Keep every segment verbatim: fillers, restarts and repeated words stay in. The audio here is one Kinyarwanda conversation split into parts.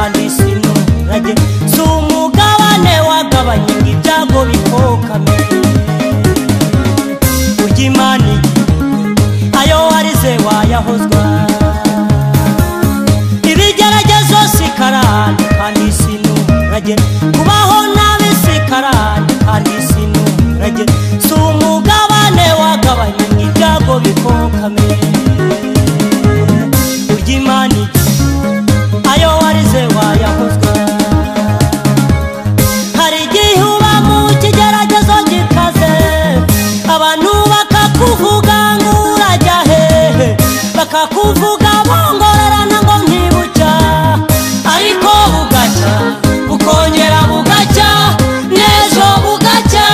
kandi sinurage sumugabane wagabanye ibyago bikokame ujimani ayo warize wayahozwa ibigeragezo sikarani kandi sinurage kubaho nabi sikarani kandi sinurage sumugabane wagabanye ibyago bikokame ujimani ayo warize wayahozwa hari igihe uba mu kigeragezo gikaze abantu bakakuvuga ngo urajya hehe bakakuvuga bongorerana ngo ntibucya ariko bugacya bukongera bugacya n'ejo bugacya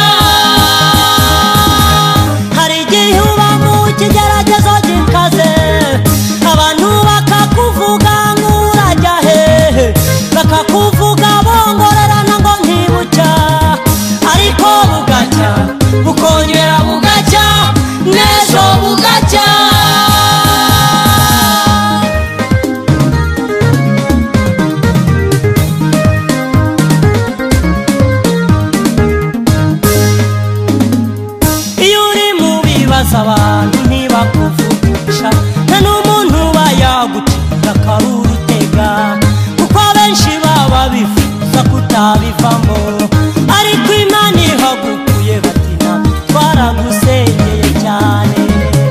hari igihe uba mu kigeragezo gikaze abantu bakakuvuga ngo urajya hehe bakakuvuga bongorerana ngo ntibucya ariko bugacya bukongera bugacya n'ejo bugacya iyo uri mu bibazo abantu ntibakuvugisha nta n'umuntu bayagucira akarurutega kuko abenshi baba bifuza kutabivamo ariko Imana ihagukuye bati natwe twaragusengeye cyane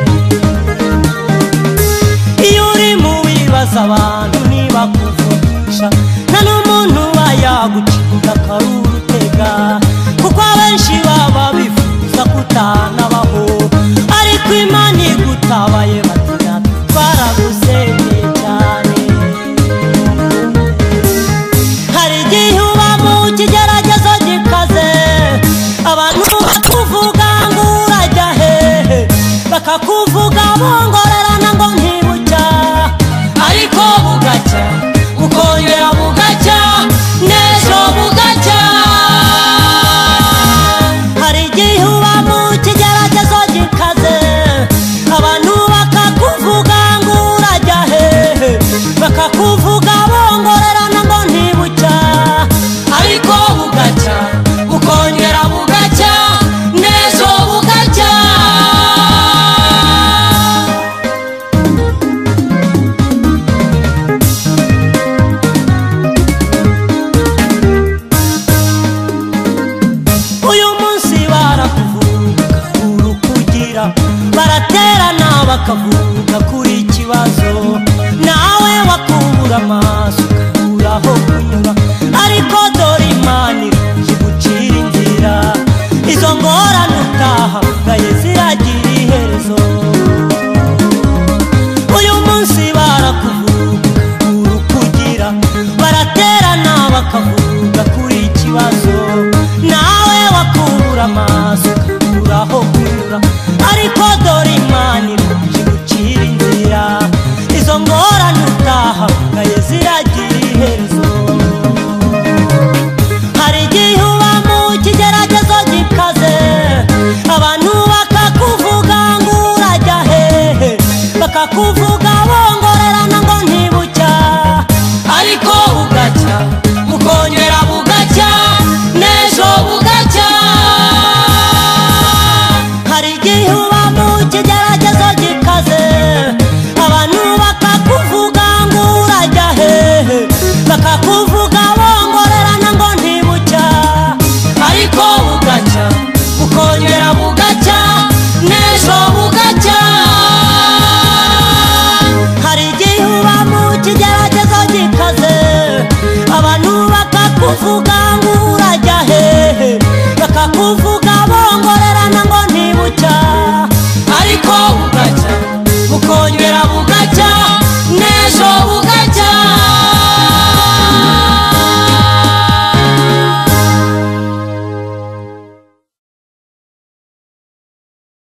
iyo uri mu bibazo abantu ntibakuvugisha nta n'umuntu bayagucira akarurutega kuko abenshi baba bifuza kutanabaho ariko Imana igutabaye bati natwe twaragusengeye cyane hari igihe uba mu kigeragezo gikaze abantu bakuvuga ngo urajya hehe bakakuvuga bongorerana ngo ntibucya ariko bugacya bukongera bugacya n'ejo bugacya hari igihe uba mu kigeragezo gikaze abantu bakakuvuga ngo urajya hehe bakakuvuga bongorerana ngo ntibucya ariko bugacya bukongera bugacya n'ejo bugacya uyu munsi barakuvuga urukugira baraterana bakavuga kuri ikibazo nawe wakubura amaso ukabura aho kunyura ariko dore Imana ije gucira inzira izo ngorane utahamagaye ziragira iherezo uyu munsi barakuvuga urukugira baraterana bakavuga kuri ikibazo nawe wakubura amaso ukabura aho kunyura ariko dore Imana ije gucira inzira izo ngorane utahamagaye ziragira iherezo hari igihe uba mu kigeragezo gikaze abantu bakakuvuga ngo urajya hehe bakakuvuga bongorerana ngo ntibucya ariko bugacya bukongera bugacya n'ejo bugacya hari igihe uba mu kigeragezo gikaze abantu bakakuvuga ngo urajya hehe bakakuvuga